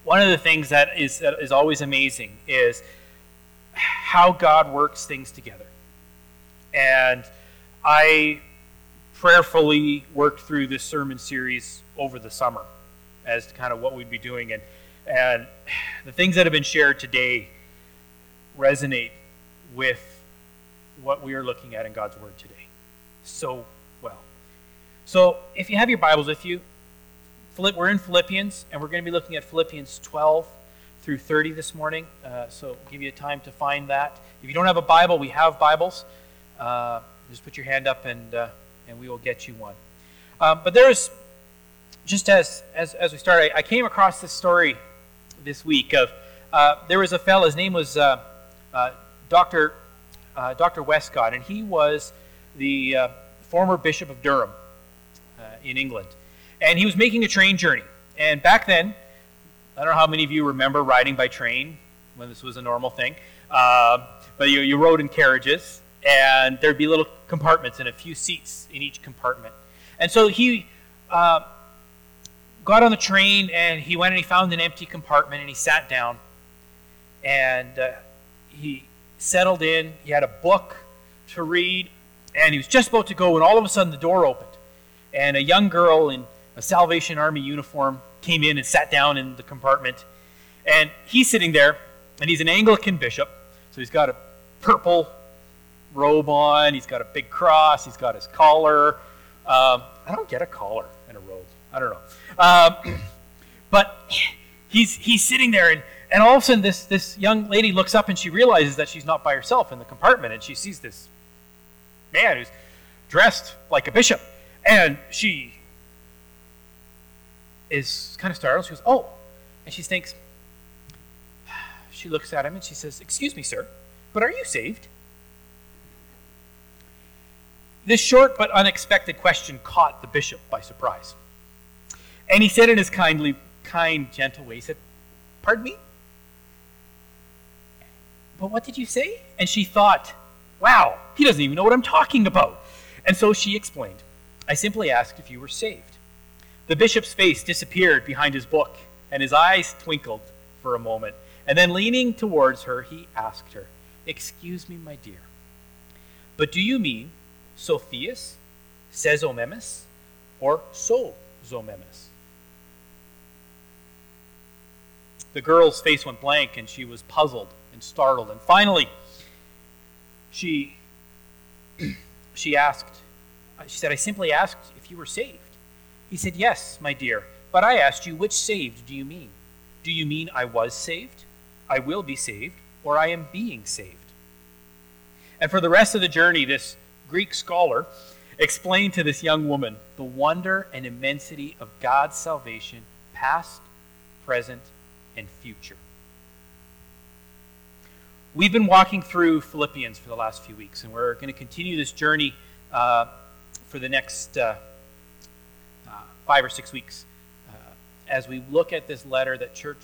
one of the things that is always amazing is how God works things together. And I prayerfully worked through this sermon series over the summer as to kind of what we'd be doing. And the things that have been shared today resonate with what we are looking at in God's Word today so well. So if you have your Bibles with you, we're in Philippians, and we're going to be looking at Philippians 12 through 30 this morning. So I'll give you time to find that. If you don't have a Bible, we have Bibles. Just put your hand up, and we will get you one. But there's, just as we start, I came across this story this week of there was a fellow. His name was Dr. Westcott, and he was the former Bishop of Durham in England. And he was making a train journey. And back then, I don't know how many of you remember riding by train when this was a normal thing, but you rode in carriages, and there'd be little compartments and a few seats in each compartment. And so he got on the train, and he went and he found an empty compartment, and he sat down, and he settled in. He had a book to read, and he was just about to go, and all of a sudden the door opened, and a young girl in a Salvation Army uniform came in and sat down in the compartment. And he's sitting there, and he's an Anglican bishop, so he's got a purple robe on, he's got a big cross, he's got his collar. I don't get a collar and a robe. I don't know. But he's sitting there, and all of a sudden this young lady looks up, and she realizes that she's not by herself in the compartment, and she sees this man who's dressed like a bishop. And she is kind of startled. She goes, "Oh." And she thinks, she looks at him and she says, "Excuse me, sir, but are you saved?" This short but unexpected question caught the bishop by surprise. And he said in his kind, gentle way, he said, "Pardon me? But what did you say?" And she thought, wow, he doesn't even know what I'm talking about. And so she explained, "I simply asked if you were saved." The bishop's face disappeared behind his book, and his eyes twinkled for a moment. And then leaning towards her, he asked her, "Excuse me, my dear, but do you mean Sophias, Sezomemis, or Sozomemis?" The girl's face went blank, and she was puzzled and startled. And finally, she said, "I simply asked if you were saved." He said, "Yes, my dear, but I asked you, which saved do you mean? Do you mean I was saved, I will be saved, or I am being saved?" And for the rest of the journey, this Greek scholar explained to this young woman the wonder and immensity of God's salvation, past, present, and future. We've been walking through Philippians for the last few weeks, and we're going to continue this journey for the next 5 or 6 weeks as we look at this letter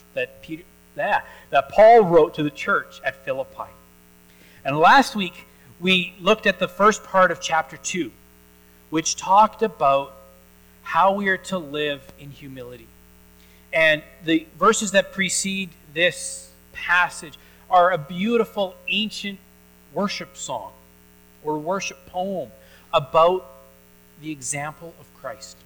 that Paul wrote to the church at Philippi. And last week we looked at the first part of chapter 2, which talked about how we are to live in humility. And the verses that precede this passage are a beautiful ancient worship song or worship poem about the example of Christ.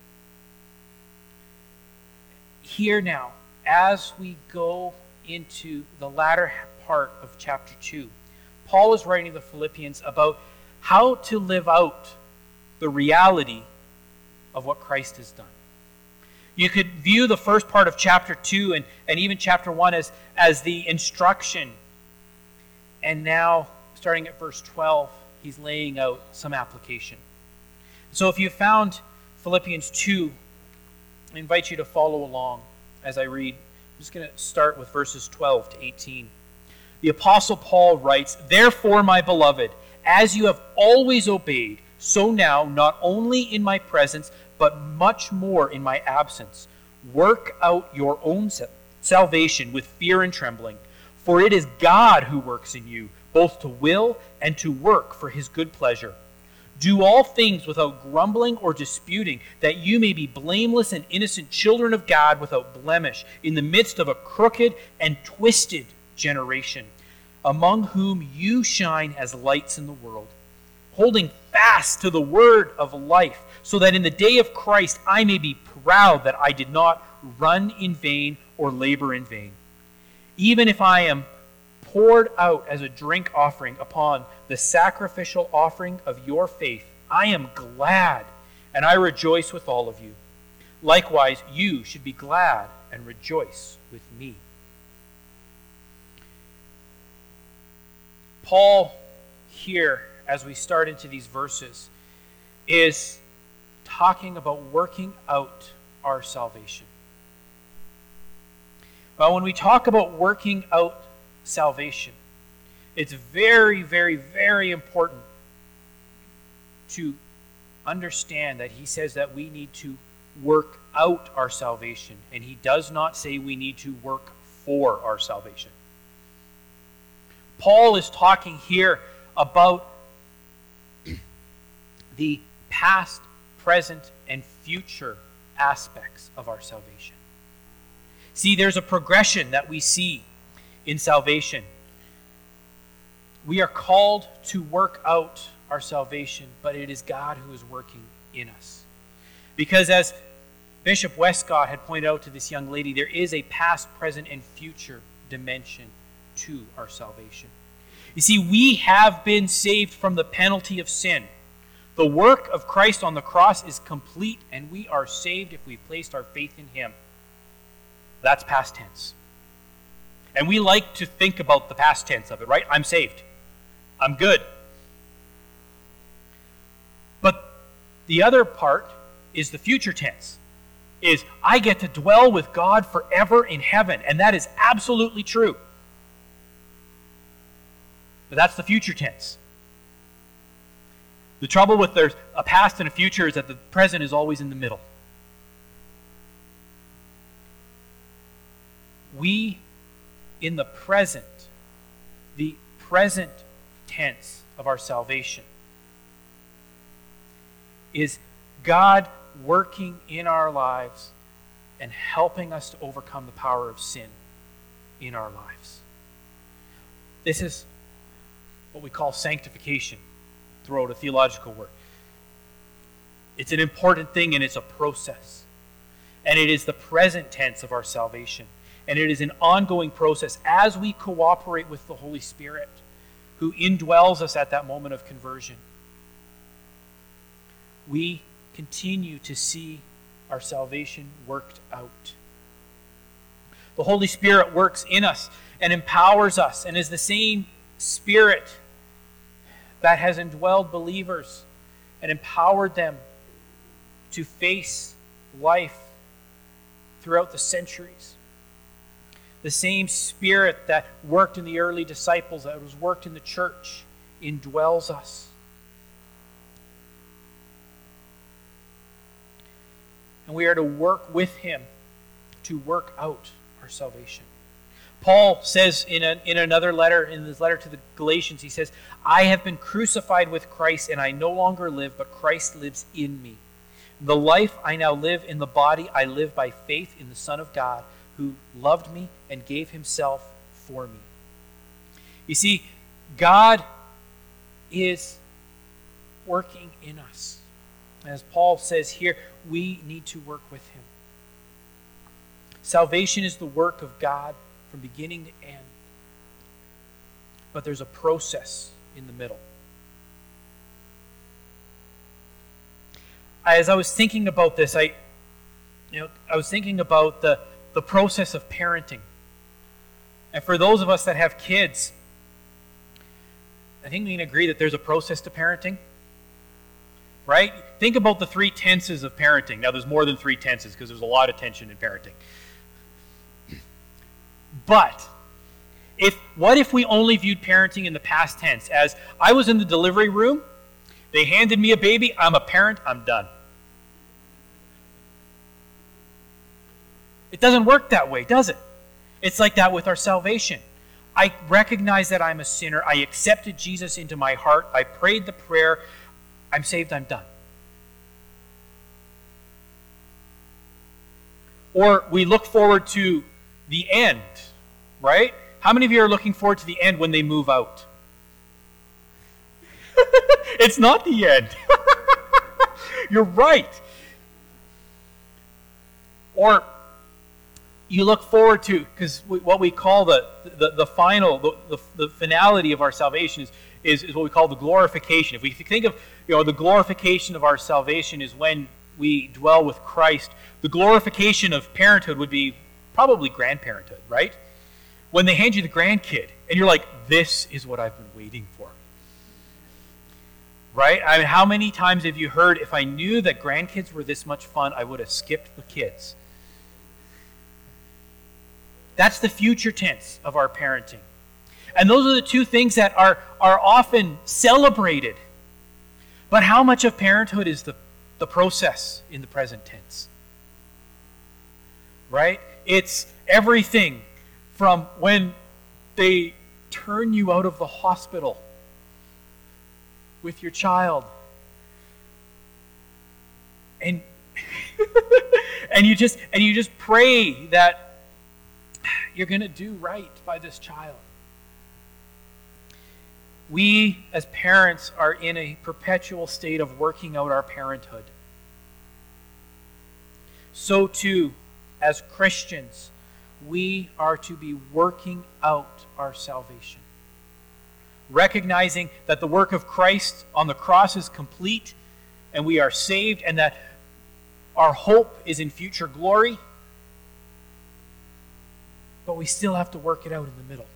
Here now, as we go into the latter part of chapter 2, Paul is writing to the Philippians about how to live out the reality of what Christ has done. You could view the first part of chapter 2 and even chapter 1 as the instruction. And now, starting at verse 12, he's laying out some application. So if you found Philippians 2, I invite you to follow along as I read. I'm just going to start with verses 12 to 18. The Apostle Paul writes, "Therefore, my beloved, as you have always obeyed, so now, not only in my presence, but much more in my absence, work out your own salvation with fear and trembling. For it is God who works in you, both to will and to work for his good pleasure. Do all things without grumbling or disputing, that you may be blameless and innocent children of God without blemish, in the midst of a crooked and twisted generation, among whom you shine as lights in the world, holding fast to the word of life, so that in the day of Christ I may be proud that I did not run in vain or labor in vain. Even if I am poured out as a drink offering upon the sacrificial offering of your faith, I am glad, and I rejoice with all of you. Likewise, you should be glad and rejoice with me. Paul, here, as we start into these verses, is talking about working out our salvation. Well, when we talk about working out salvation, it's very, very, very important to understand that he says that we need to work out our salvation, and he does not say we need to work for our salvation. Paul is talking here about the past, present, and future aspects of our salvation. See, there's a progression that we see in salvation. We are called to work out our salvation, but it is God who is working in us. Because as Bishop Westcott had pointed out to this young lady, there is a past, present, and future dimension to our salvation. You see, we have been saved from the penalty of sin. The work of Christ on the cross is complete, and we are saved if we've placed our faith in him. That's past tense. And we like to think about the past tense of it, right? I'm saved. I'm good. But the other part is the future tense. Is I get to dwell with God forever in heaven. And that is absolutely true. But that's the future tense. The trouble with there's a past and a future is that the present is always in the middle. We, in the present tense of our salvation, is God working in our lives and helping us to overcome the power of sin in our lives. This is what we call sanctification throughout a theological work. It's an important thing, and it's a process. And it is the present tense of our salvation. And it is an ongoing process as we cooperate with the Holy Spirit, who indwells us at that moment of conversion. We continue to see our salvation worked out. The Holy Spirit works in us and empowers us, and is the same Spirit that has indwelled believers and empowered them to face life throughout the centuries. The same Spirit that worked in the early disciples, that was worked in the church, indwells us. And we are to work with him to work out our salvation. Paul says in another letter, in his letter to the Galatians, he says, I have been crucified with Christ, and I no longer live, but Christ lives in me. The life I now live in the body, I live by faith in the Son of God, who loved me and gave himself for me. You see, God is working in us. As Paul says here, we need to work with him. Salvation is the work of God from beginning to end. But there's a process in the middle. As I was thinking about this, I was thinking about the process of parenting. And for those of us that have kids, I think we can agree that there's a process to parenting. Right? Think about the 3 tenses of parenting. Now, there's more than 3 tenses because there's a lot of tension in parenting. But what if we only viewed parenting in the past tense as I was in the delivery room, they handed me a baby, I'm a parent, I'm done. It doesn't work that way, does it? It's like that with our salvation. I recognize that I'm a sinner. I accepted Jesus into my heart. I prayed the prayer. I'm saved, I'm done. Or we look forward to the end, right? How many of you are looking forward to the end when they move out? It's not the end. You're right. Or you look forward to, because what we call the final, the finality of our salvation is what we call the glorification. If we think of the glorification of our salvation is when we dwell with Christ. The glorification of parenthood would be probably grandparenthood, right? When they hand you the grandkid, and you're like, this is what I've been waiting for. Right? I mean, how many times have you heard, if I knew that grandkids were this much fun, I would have skipped the kids. That's the future tense of our parenting. And those are the two things that are often celebrated. But how much of parenthood is the process in the present tense? Right? It's everything from when they turn you out of the hospital with your child and and you just pray that you're going to do right by this child. We as parents are in a perpetual state of working out our parenthood. So too, as Christians, we are to be working out our salvation. Recognizing that the work of Christ on the cross is complete and we are saved and that our hope is in future glory, but we still have to work it out in the middle.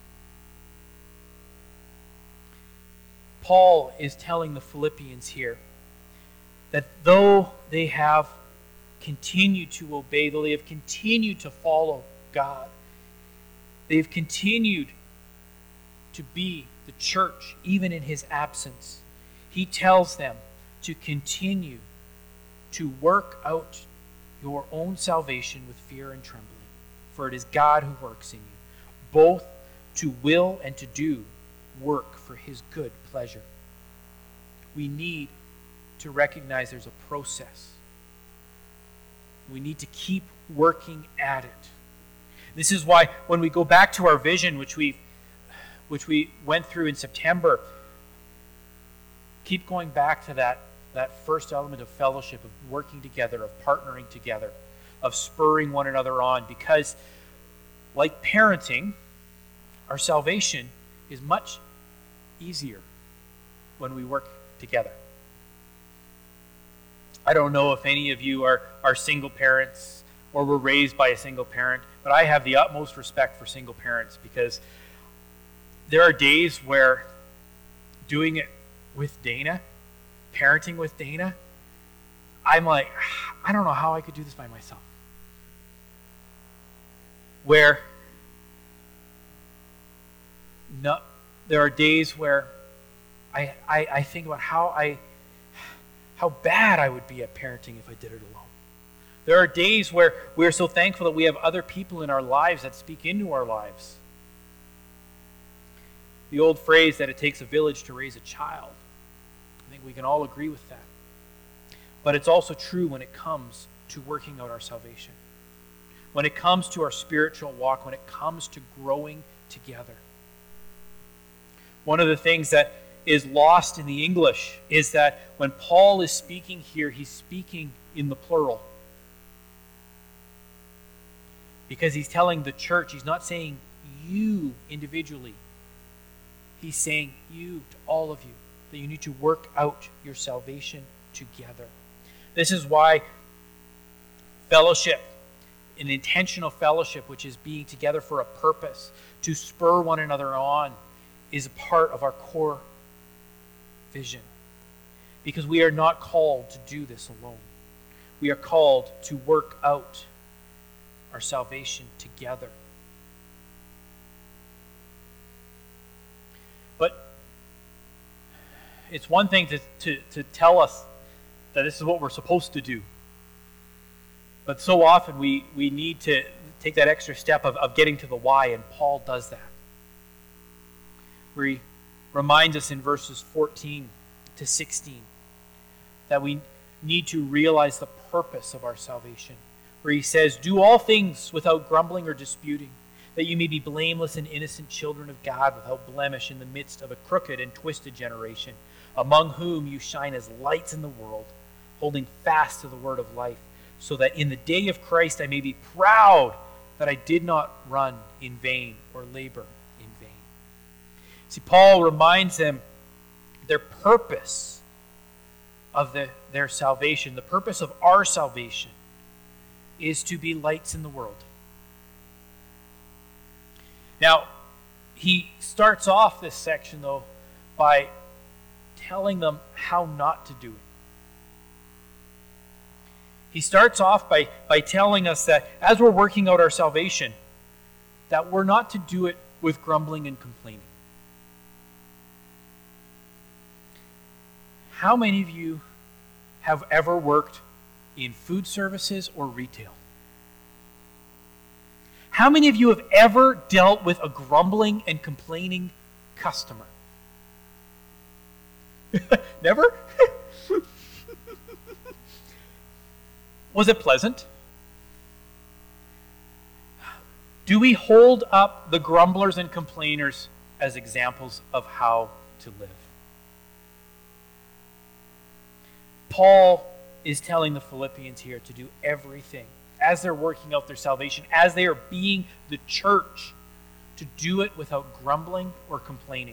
Paul is telling the Philippians here that though they have continued to obey, though they have continued to follow God, they've continued to be the church even in his absence. He tells them to continue to work out your own salvation with fear and trembling, for it is God who works in you, both to will and to do work for his good pleasure. We need to recognize there's a process. We need to keep working at it. This is why when we go back to our vision, which we went through in September, keep going back to that first element of fellowship, of working together, of partnering together, of spurring one another on, because like parenting, our salvation is much easier when we work together. I don't know if any of you are single parents or were raised by a single parent, but I have the utmost respect for single parents because there are days where doing it with Dana, parenting with Dana, I'm like, I don't know how I could do this by myself. Where there are days where I think about how bad I would be at parenting if I did it alone. There are days where we are so thankful that we have other people in our lives that speak into our lives. The old phrase that it takes a village to raise a child. I think we can all agree with that. But it's also true when it comes to working out our salvation. When it comes to our spiritual walk, when it comes to growing together. One of the things that is lost in the English is that when Paul is speaking here, he's speaking in the plural. Because he's telling the church, he's not saying you individually. He's saying you, to all of you, that you need to work out your salvation together. This is why fellowship, an intentional fellowship, which is being together for a purpose, to spur one another on, is a part of our core vision. Because we are not called to do this alone. We are called to work out our salvation together. But it's one thing to tell us that this is what we're supposed to do. But so often we need to take that extra step of getting to the why, and Paul does that. Where he reminds us in verses 14 to 16 that we need to realize the purpose of our salvation, where he says, "Do all things without grumbling or disputing, that you may be blameless and innocent children of God without blemish in the midst of a crooked and twisted generation, among whom you shine as lights in the world, holding fast to the word of life, so that in the day of Christ I may be proud that I did not run in vain or labor in vain." See, Paul reminds them their purpose of their salvation, the purpose of our salvation, is to be lights in the world. Now, he starts off this section, though, by telling them how not to do it. He starts off by telling us that as we're working out our salvation, that we're not to do it with grumbling and complaining. How many of you have ever worked in food services or retail? How many of you have ever dealt with a grumbling and complaining customer? Never? Was it pleasant? Do we hold up the grumblers and complainers as examples of how to live? Paul is telling the Philippians here to do everything as they're working out their salvation, as they are being the church, to do it without grumbling or complaining.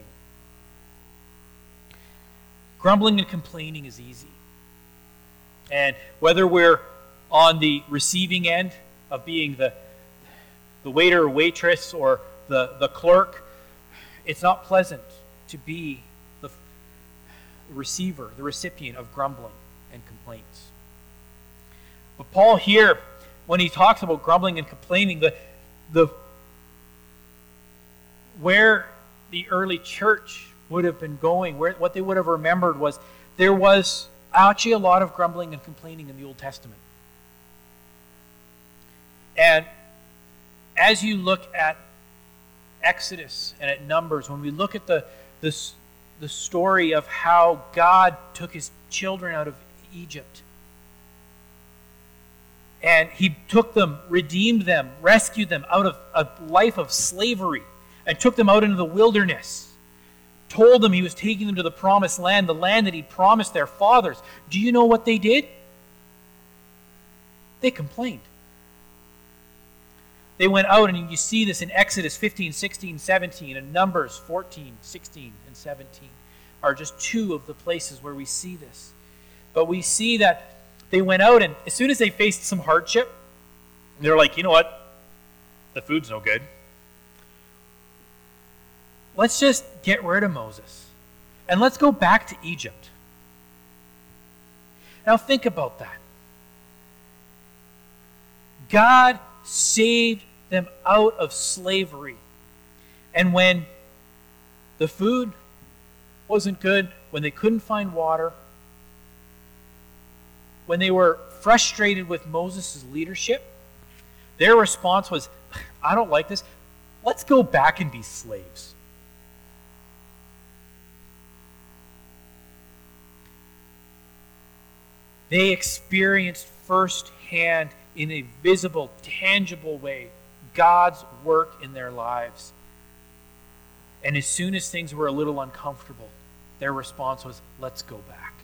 Grumbling and complaining is easy. And whether we're on the receiving end of being the waiter or waitress or the clerk, it's not pleasant to be the receiver, the recipient of grumbling and complaints. But Paul here, when he talks about grumbling and complaining, where the early church would have been going, what they would have remembered was there was actually a lot of grumbling and complaining in the Old Testament. And as you look at Exodus and at Numbers, when we look at the story of how God took his children out of Egypt, and he took them, redeemed them, rescued them out of a life of slavery, and took them out into the wilderness, told them he was taking them to the promised land, the land that he promised their fathers. Do you know what they did? They complained. They went out, and you see this in Exodus 15, 16, 17, and Numbers 14, 16, and 17 are just two of the places where we see this. But we see that they went out, and as soon as they faced some hardship, they're like, you know what? The food's no good. Let's just get rid of Moses, and let's go back to Egypt. Now think about that. God saved them out of slavery. And when the food wasn't good, when they couldn't find water, when they were frustrated with Moses' leadership, their response was, I don't like this. Let's go back and be slaves. They experienced firsthand, in a visible, tangible way, God's work in their lives. And as soon as things were a little uncomfortable, their response was, let's go back.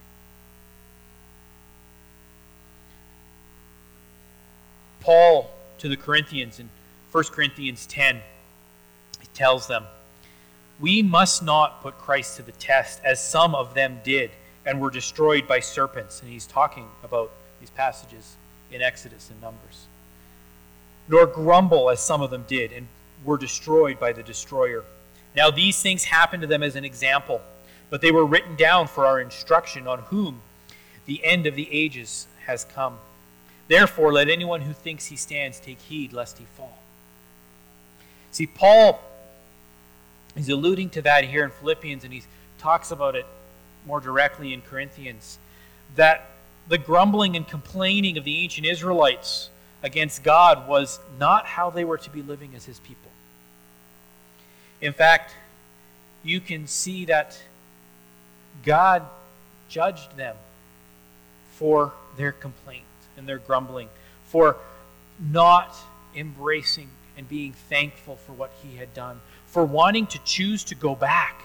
Paul, to the Corinthians, in 1 Corinthians 10, he tells them, we must not put Christ to the test, as some of them did, and were destroyed by serpents. And he's talking about these passages in Exodus and Numbers. Nor grumble, as some of them did, and were destroyed by the destroyer. Now these things happened to them as an example, but they were written down for our instruction, on whom the end of the ages has come. Therefore, let anyone who thinks he stands take heed lest he fall. See, Paul is alluding to that here in Philippians, and he talks about it more directly in Corinthians, that the grumbling and complaining of the ancient Israelites against God was not how they were to be living as his people. In fact, you can see that God judged them for their complaint and their grumbling, for not embracing and being thankful for what he had done, for wanting to choose to go back.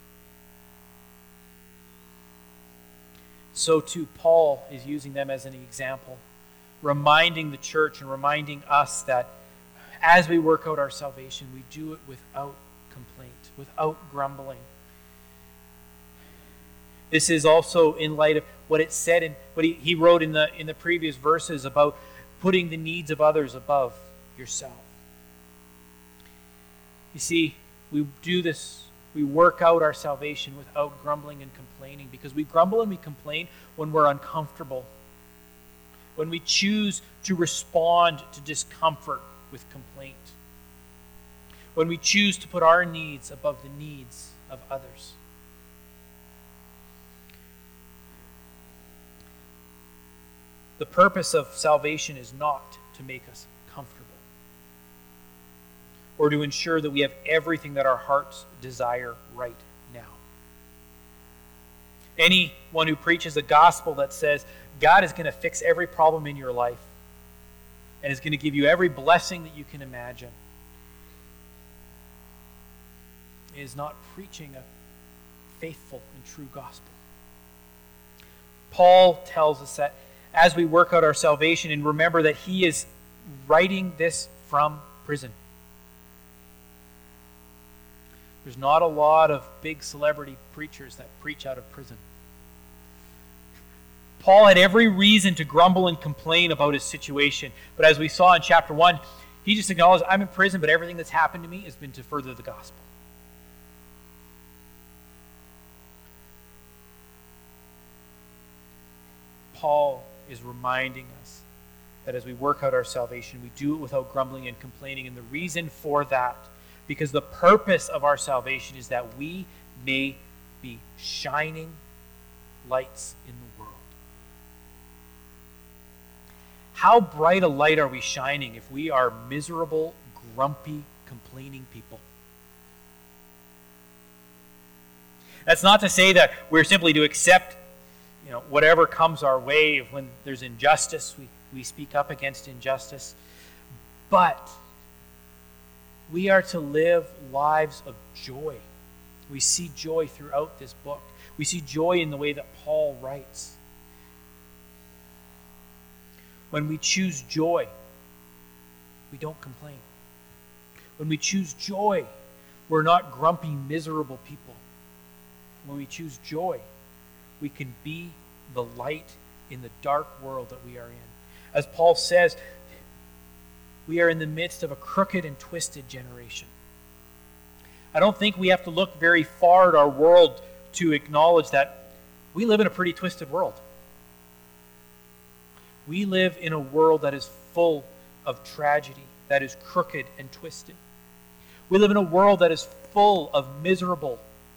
So too, Paul is using them as an example, reminding the church and reminding us that as we work out our salvation, we do it without complaint, without grumbling. This is also in light of what it said and what he wrote in the previous verses about putting the needs of others above yourself. You see, we do this, we work out our salvation without grumbling and complaining, because we grumble and we complain when we're uncomfortable, when we choose to respond to discomfort with complaint, when we choose to put our needs above the needs of others. The purpose of salvation is not to make us comfortable or to ensure that we have everything that our hearts desire right now. Anyone who preaches a gospel that says God is going to fix every problem in your life and is going to give you every blessing that you can imagine is not preaching a faithful and true gospel. Paul tells us that as we work out our salvation, and remember that he is writing this from prison. There's not a lot of big celebrity preachers that preach out of prison. Paul had every reason to grumble and complain about his situation, but as we saw in chapter 1, he just acknowledged, I'm in prison, but everything that's happened to me has been to further the gospel. Paul is reminding us that as we work out our salvation, we do it without grumbling and complaining. And the reason for that, because the purpose of our salvation is that we may be shining lights in the world. How bright a light are we shining if we are miserable, grumpy, complaining people? That's not to say that we're simply to accept whatever comes our way. When there's injustice, we speak up against injustice. But we are to live lives of joy. We see joy throughout this book. We see joy in the way that Paul writes. When we choose joy, we don't complain. When we choose joy, we're not grumpy, miserable people. When we choose joy, we can be the light in the dark world that we are in. As Paul says, we are in the midst of a crooked and twisted generation. I don't think we have to look very far at our world to acknowledge that we live in a pretty twisted world. We live in a world that is full of tragedy, that is crooked and twisted. We live in a world that is full of miserable,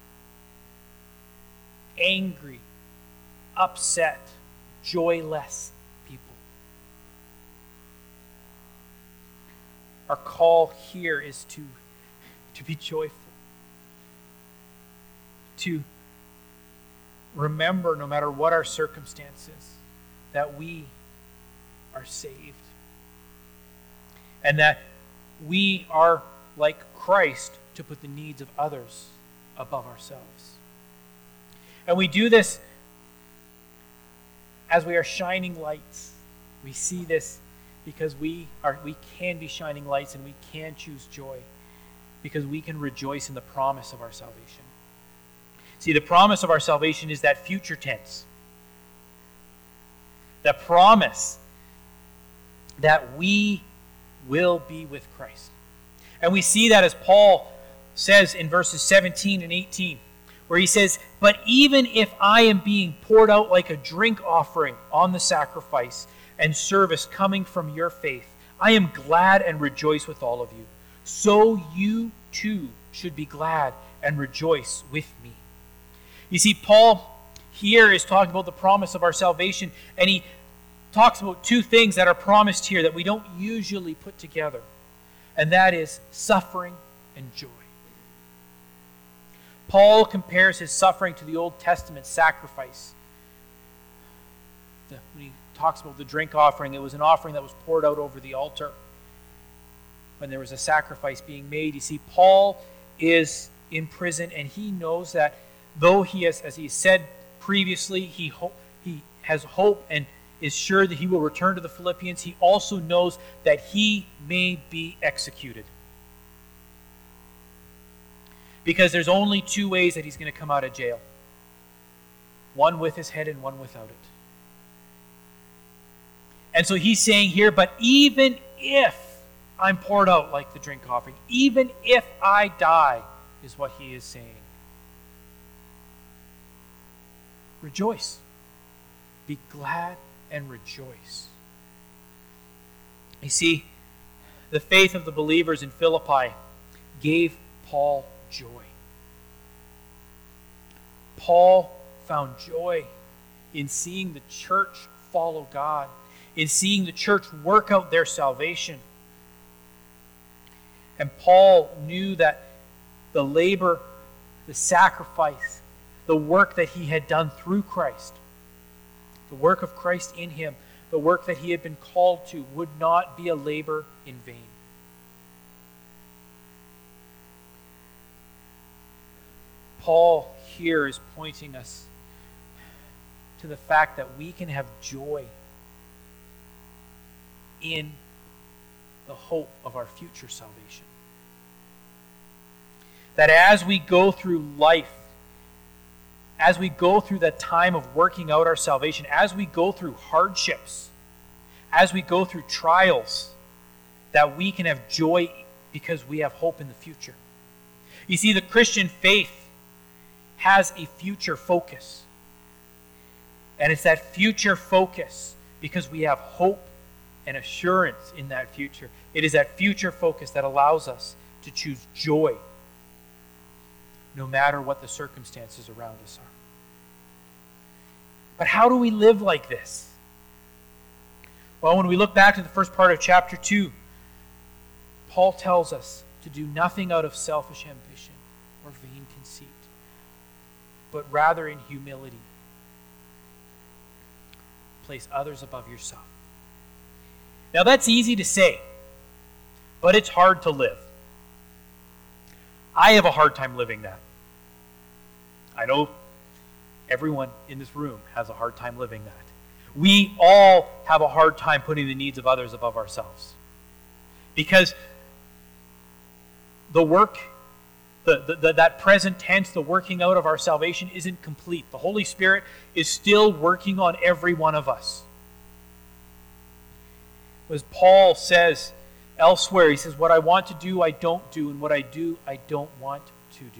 angry, upset, joyless people. Our call here is to be joyful, to remember, no matter what our circumstances, that we are saved, and that we are like Christ to put the needs of others above ourselves. And we do this as we are shining lights. We see this because we can be shining lights, and we can choose joy because we can rejoice in the promise of our salvation. See, the promise of our salvation is that future tense. The promise that we will be with Christ. And we see that as Paul says in verses 17 and 18, where he says, "But even if I am being poured out like a drink offering on the sacrifice and service coming from your faith, I am glad and rejoice with all of you. So you too should be glad and rejoice with me." You see, Paul here is talking about the promise of our salvation, and he talks about two things that are promised here that we don't usually put together, and that is suffering and joy. Paul compares his suffering to the Old Testament sacrifice. when he talks about the drink offering, it was an offering that was poured out over the altar when there was a sacrifice being made. You see, Paul is in prison, and he knows that though he has, as he said previously, he has hope and is sure that he will return to the Philippians, he also knows that he may be executed. Because there's only two ways that he's going to come out of jail. One with his head and one without it. And so he's saying here, but even if I'm poured out like the drink offering, even if I die, is what he is saying. Rejoice. Be glad and rejoice. You see, the faith of the believers in Philippi gave Paul joy. Paul found joy in seeing the church follow God, in seeing the church work out their salvation. And Paul knew that the labor, the sacrifice, the work that he had done through Christ, the work of Christ in him, the work that he had been called to, would not be a labor in vain. Paul here is pointing us to the fact that we can have joy in the hope of our future salvation. That as we go through life, as we go through that time of working out our salvation, as we go through hardships, as we go through trials, that we can have joy because we have hope in the future. You see, the Christian faith has a future focus. And it's that future focus because we have hope and assurance in that future. It is that future focus that allows us to choose joy no matter what the circumstances around us are. But how do we live like this? Well, when we look back to the first part of chapter 2, Paul tells us to do nothing out of selfish ambition or vain conceit, but rather in humility, place others above yourself. Now that's easy to say, but it's hard to live. I have a hard time living that. I know everyone in this room has a hard time living that. We all have a hard time putting the needs of others above ourselves. Because the work, that present tense, the working out of our salvation isn't complete. The Holy Spirit is still working on every one of us. As Paul says elsewhere, he says, what I want to do, I don't do, and what I do, I don't want to do.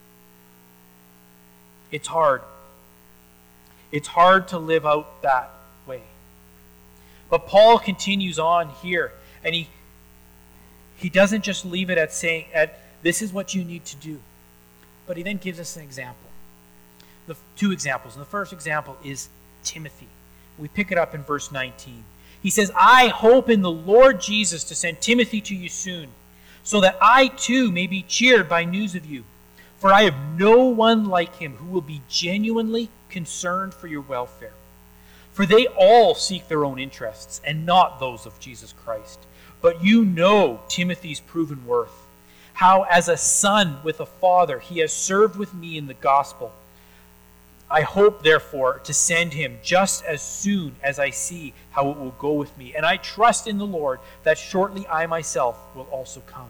It's hard. It's hard to live out that way. But Paul continues on here, and he doesn't just leave it at saying, this is what you need to do. But he then gives us an example. The two examples. And the first example is Timothy. We pick it up in verse 19. He says, I hope in the Lord Jesus to send Timothy to you soon, so that I too may be cheered by news of you. For I have no one like him who will be genuinely concerned for your welfare. For they all seek their own interests, and not those of Jesus Christ. But you know Timothy's proven worth, how as a son with a father he has served with me in the gospel. I hope, therefore, to send him just as soon as I see how it will go with me. And I trust in the Lord that shortly I myself will also come.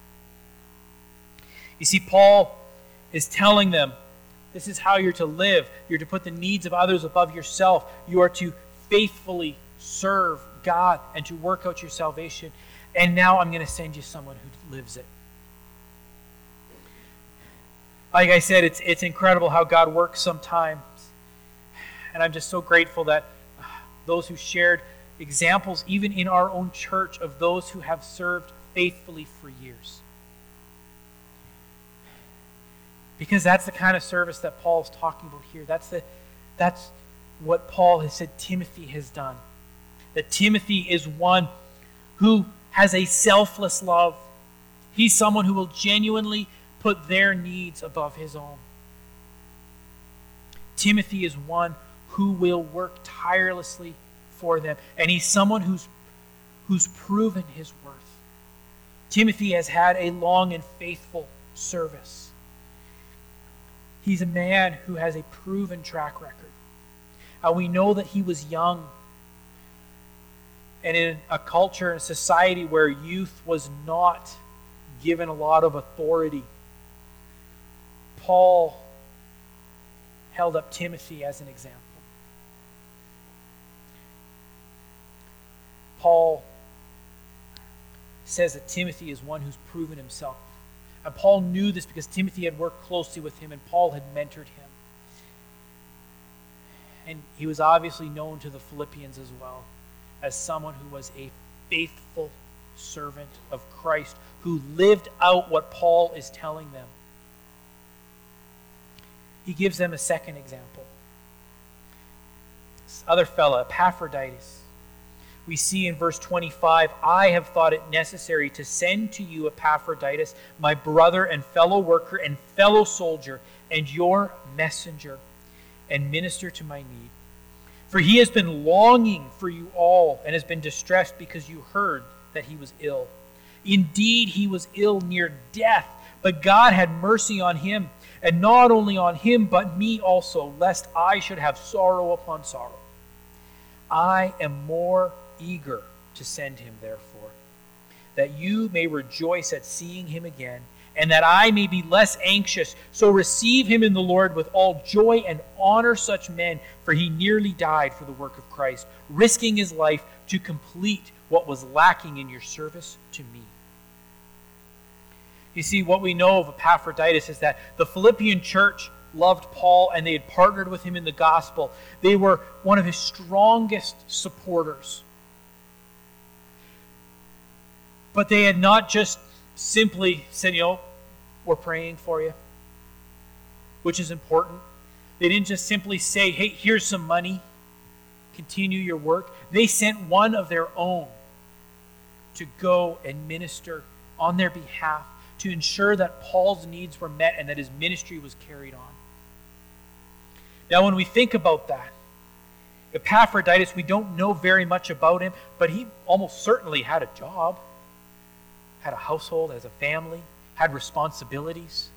You see, Paul is telling them, this is how you're to live. You're to put the needs of others above yourself. You are to faithfully serve God and to work out your salvation. And now I'm going to send you someone who lives it. Like I said, it's incredible how God works sometimes. And I'm just so grateful that those who shared examples, even in our own church, of those who have served faithfully for years. Because that's the kind of service that Paul is talking about here. That's what Paul has said Timothy has done. That Timothy is one who has a selfless love. He's someone who will genuinely put their needs above his own. Timothy is one who will work tirelessly for them. And he's someone who's proven his worth. Timothy has had a long and faithful service. He's a man who has a proven track record. We know that he was young. And in a culture and society where youth was not given a lot of authority, Paul held up Timothy as an example. Paul says that Timothy is one who's proven himself. And Paul knew this because Timothy had worked closely with him and Paul had mentored him. And he was obviously known to the Philippians as well as someone who was a faithful servant of Christ who lived out what Paul is telling them. He gives them a second example. This other fella, Epaphroditus. We see in verse 25, I have thought it necessary to send to you Epaphroditus, my brother and fellow worker and fellow soldier, and your messenger, and minister to my need. For he has been longing for you all, and has been distressed because you heard that he was ill. Indeed, he was ill near death, but God had mercy on him, and not only on him, but me also, lest I should have sorrow upon sorrow. I am more eager to send him, therefore, that you may rejoice at seeing him again, and that I may be less anxious. So receive him in the Lord with all joy and honor such men, for he nearly died for the work of Christ, risking his life to complete what was lacking in your service to me. You see, what we know of Epaphroditus is that the Philippian church loved Paul and they had partnered with him in the gospel. They were one of his strongest supporters. But they had not just simply said, we're praying for you, which is important. They didn't just simply say, hey, here's some money, continue your work. They sent one of their own to go and minister on their behalf to ensure that Paul's needs were met and that his ministry was carried on. Now, when we think about that, Epaphroditus, we don't know very much about him, but he almost certainly had a job, had a household, has a family, had responsibilities.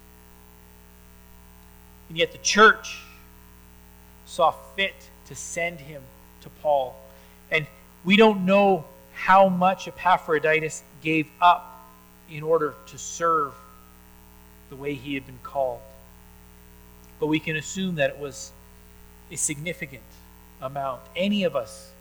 And yet the church saw fit to send him to Paul. And we don't know how much Epaphroditus gave up in order to serve the way he had been called. But we can assume that it was a significant amount. Any of us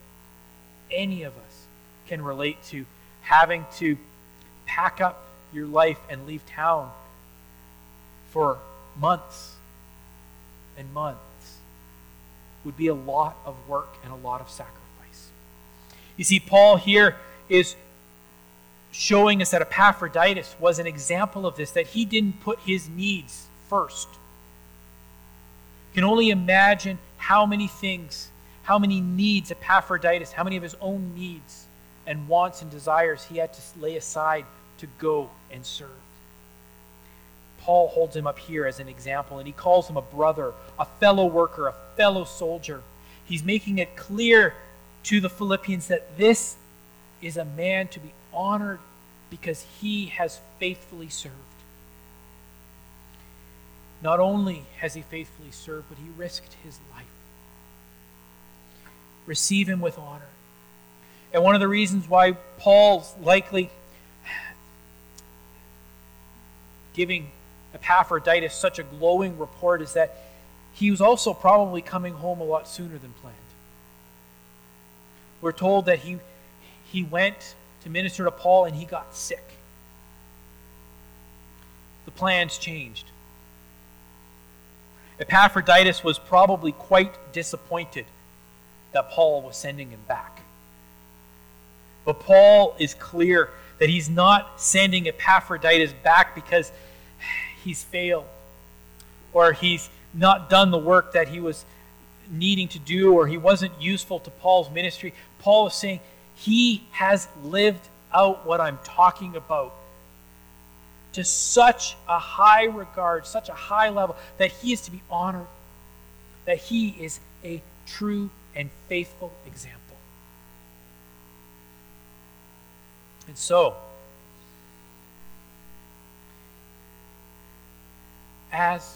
can relate to having to pack up your life and leave town for months and months. Would be a lot of work and a lot of sacrifice. You see, Paul here is showing us that Epaphroditus was an example of this, that he didn't put his needs first. You can only imagine how many things, how many needs Epaphroditus, how many of his own needs and wants and desires he had to lay aside to go and serve. Paul holds him up here as an example, and he calls him a brother, a fellow worker, a fellow soldier. He's making it clear to the Philippians that this is a man to be honored because he has faithfully served. Not only has he faithfully served, but he risked his life. Receive him with honor. And one of the reasons why Paul's likely giving Epaphroditus such a glowing report is that he was also probably coming home a lot sooner than planned. We're told that he went to minister to Paul and he got sick. The plans changed. Epaphroditus was probably quite disappointed that Paul was sending him back. But Paul is clear that he's not sending Epaphroditus back because he's failed or he's not done the work that he was needing to do or he wasn't useful to Paul's ministry. Paul is saying he has lived out what I'm talking about to such a high regard, such a high level, that he is to be honored, that he is a true and faithful example. And so, as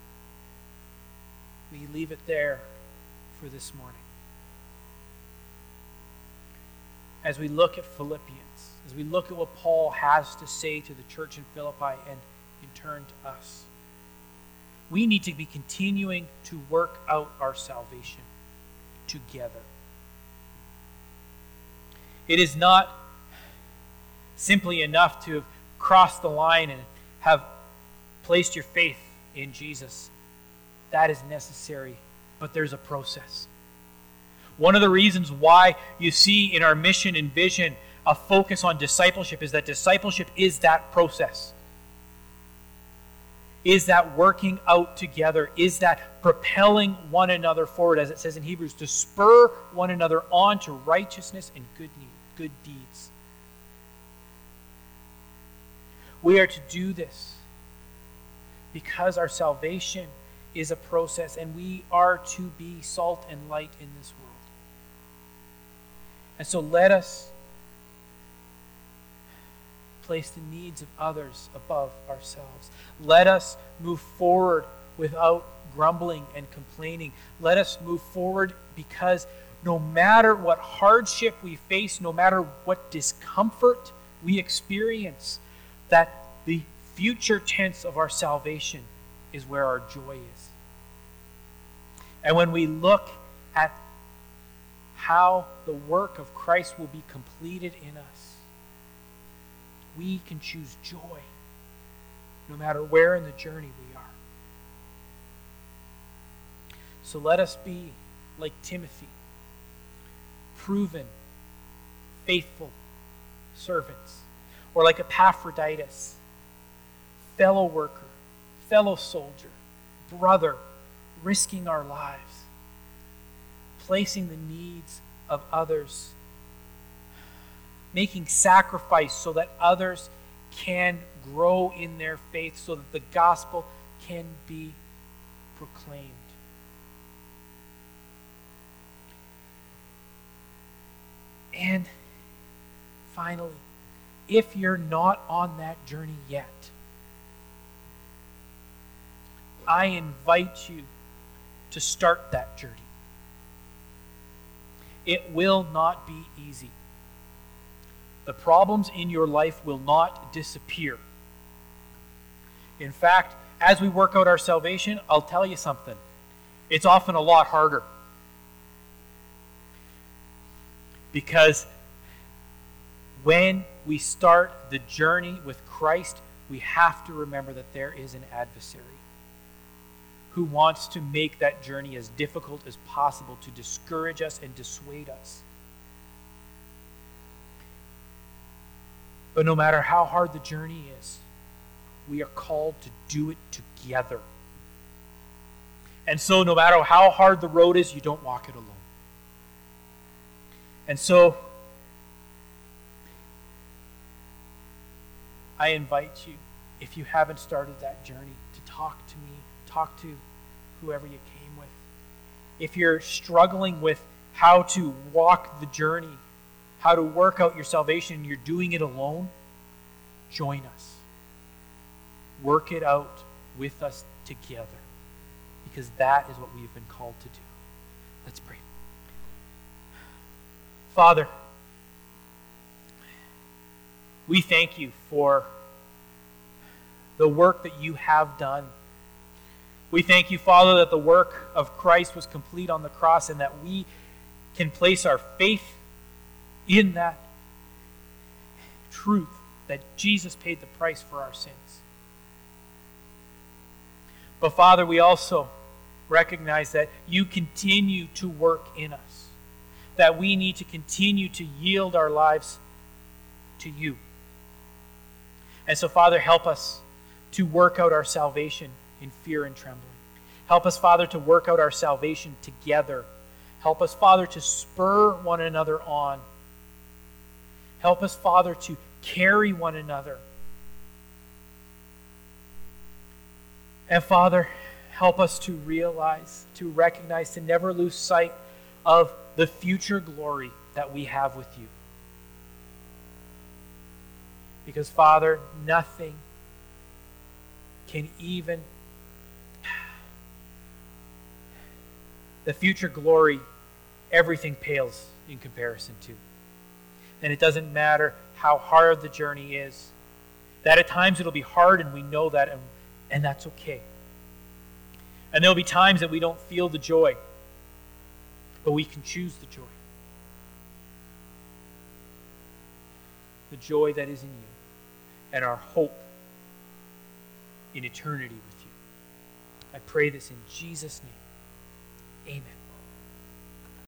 we leave it there for this morning, as we look at Philippians, as we look at what Paul has to say to the church in Philippi and in turn to us, we need to be continuing to work out our salvation together. It is not simply enough to have crossed the line and have placed your faith in Jesus. That is necessary, but there's a process. One of the reasons why you see in our mission and vision a focus on discipleship is that discipleship is that process. Is that working out together? Is that propelling one another forward, as it says in Hebrews, to spur one another on to righteousness and good deeds? We are to do this because our salvation is a process, and we are to be salt and light in this world. And so let us place the needs of others above ourselves. Let us move forward without grumbling and complaining. Let us move forward because no matter what hardship we face, no matter what discomfort we experience, that the future tense of our salvation is where our joy is. And when we look at how the work of Christ will be completed in us, we can choose joy no matter where in the journey we are. So let us be like Timothy, proven, faithful servants, or like Epaphroditus, fellow worker, fellow soldier, brother, risking our lives, placing the needs of others, making sacrifice so that others can grow in their faith, so that the gospel can be proclaimed. And finally, if you're not on that journey yet, I invite you to start that journey. It will not be easy. The problems in your life will not disappear. In fact, as we work out our salvation, I'll tell you something. It's often a lot harder. Because when we start the journey with Christ, we have to remember that there is an adversary who wants to make that journey as difficult as possible, to discourage us and dissuade us. But no matter how hard the journey is, we are called to do it together. And so no matter how hard the road is, you don't walk it alone. And so I invite you, if you haven't started that journey, to talk to me, talk to whoever you came with. If you're struggling with how to walk the journey, how to work out your salvation, and you're doing it alone, join us. Work it out with us together, because that is what we've been called to do. Let's pray. Father, we thank you for the work that you have done. We thank you, Father, that the work of Christ was complete on the cross, and that we can place our faith in that truth, that Jesus paid the price for our sins. But Father, we also recognize that you continue to work in us, that we need to continue to yield our lives to you. And so, Father, help us to work out our salvation in fear and trembling. Help us, Father, to work out our salvation together. Help us, Father, to spur one another on. Help us, Father, to carry one another. And Father, help us to realize, to recognize, to never lose sight of the future glory that we have with you. Because, Father, nothing can even... The future glory, everything pales in comparison to. And it doesn't matter how hard the journey is. That at times it'll be hard, and we know that, and that's okay. And there'll be times that we don't feel the joy, but we can choose the joy. The joy that is in you, and our hope in eternity with you. I pray this in Jesus' name. Amen.